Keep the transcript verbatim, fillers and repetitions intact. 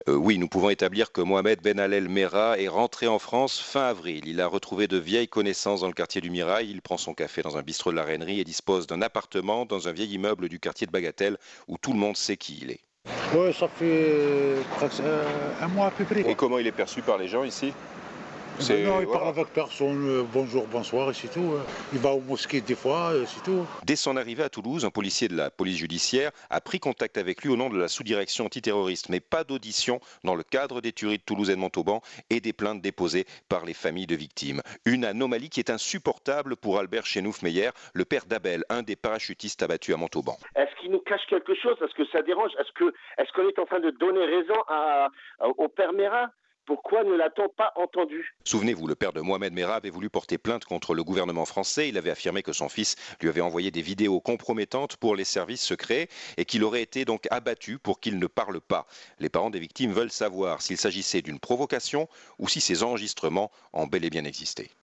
Euh, oui, nous pouvons établir que Mohamed Ben Allel Merah est rentré en France fin avril. Il a retrouvé de vieilles connaissances dans le quartier du Mirail. Il prend son café dans un bistrot de la Rainerie et dispose d'un appartement dans un vieil immeuble du quartier de Bagatelle où tout le monde sait qui il est. Oui, ça fait presque un, un mois à peu près. Et comment il est perçu par les gens ici? Eh ben non, C'est il parle voilà. avec personne, euh, bonjour, bonsoir, et c'est tout. hein. Il va au mosquée des fois, et c'est tout. Dès son arrivée à Toulouse, un policier de la police judiciaire a pris contact avec lui au nom de la sous-direction antiterroriste, mais pas d'audition dans le cadre des tueries de Toulouse et de Montauban et des plaintes déposées par les familles de victimes. Une anomalie qui est insupportable pour Albert Chenouf-Meyer, le père d'Abel, un des parachutistes abattus à Montauban. Est-ce qu'il nous cache quelque chose? Est-ce que ça dérange? Est-ce que est-ce qu'on est en train de donner raison à, à- au père Mera? Pourquoi ne l'a-t-on pas entendu? Souvenez-vous, le père de Mohamed Merah avait voulu porter plainte contre le gouvernement français. Il avait affirmé que son fils lui avait envoyé des vidéos compromettantes pour les services secrets et qu'il aurait été donc abattu pour qu'il ne parle pas. Les parents des victimes veulent savoir s'il s'agissait d'une provocation ou si ces enregistrements ont bel et bien existé.